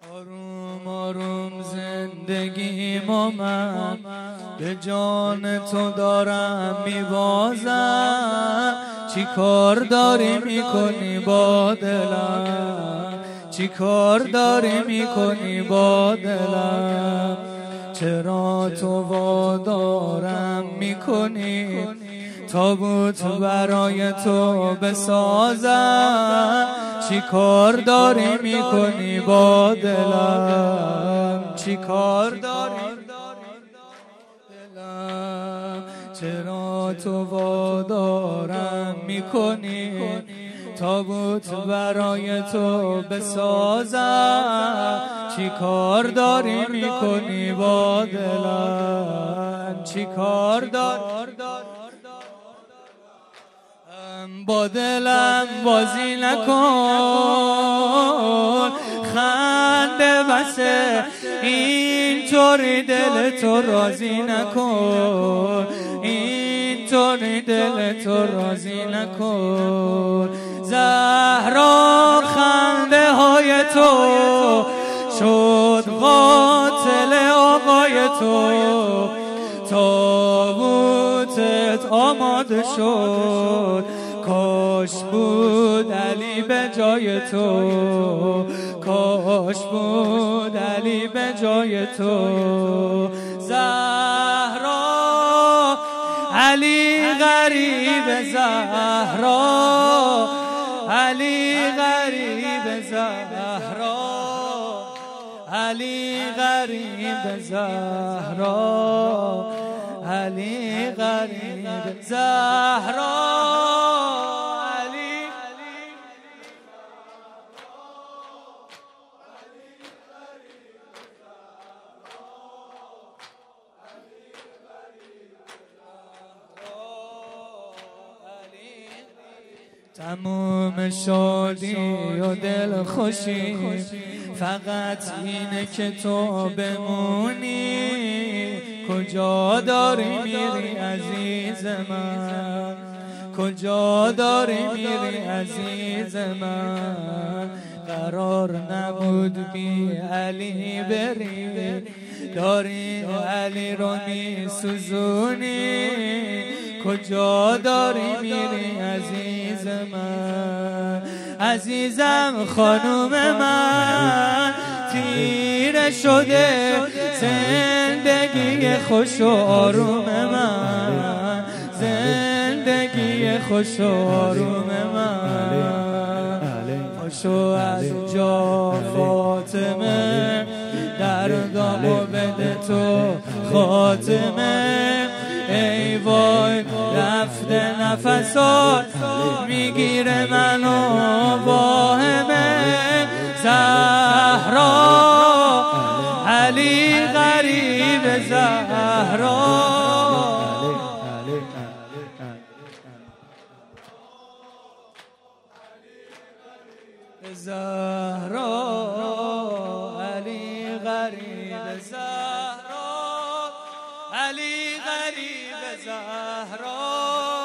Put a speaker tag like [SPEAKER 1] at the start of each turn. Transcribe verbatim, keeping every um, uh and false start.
[SPEAKER 1] آروم آروم زندگیمو من به جان تو دارم میبازم. چی کار داری میکنی با دلم؟ چی کار داری میکنی با دلم؟ چرا تو وادارم میکنی تابوت برای تو بسازم؟ چی کار داری میکنی با دلم؟ چی کار داری دلم؟ چرا تو وادارم میکنی تابوت برای تو بسازم؟ چی کار داری میکنی با دلم؟ چی کار داری با دلم؟ بازی نکن خنده بسه اینطوری دل تو راضی نکن، اینطوری دل تو راضی نکن. زهرا خنده های تو شد قاتل آقای تو، تابوتت آماده شد. کاش بود علی به جای تو، کاش بود علی به جای تو. زهرا علی غریب، زهرا علی غریب، زهرا علی غریب، زهرا علی غریب، زهرا علی. تموم شادی و دل خوشی فقط اینه که تو بمونی. کجا داری میری عزیز من؟ کجا داری میری عزیز من؟ قرار نبود بی علی بری، داری علی رو میسوزونی. کجا داری میری عزیز من؟ عزیزم خانوم من تیره شده زندگی خوش و آروم من، زندگی خوش و آروم من. پاشو از جا فاطمه دردامو بده تو خاتمه. ای وای رفته نفسات میگیره منو واهمه. زهرا علی غریب، زهرا زهرا علی غریب، زهرا علی غریب، زهرا